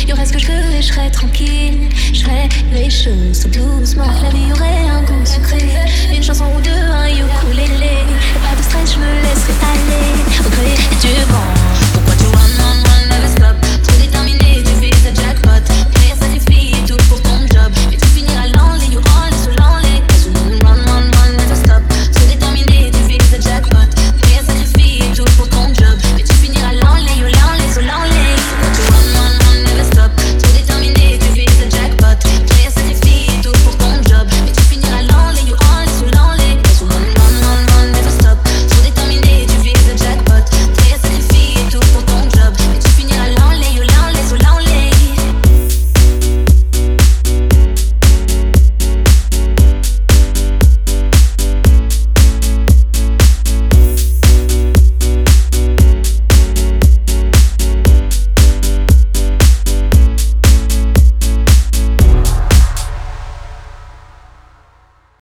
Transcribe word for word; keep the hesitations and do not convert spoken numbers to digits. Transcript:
Y'aurait ce que je veux et je serais tranquille. Je ferais les choses tout doucement. La vie aurait un goût sucré. Une chanson ou deux, un ukulélé. Et pas de stress, je me laisserai aller au gré du vent. Pourquoi tu run, run, run?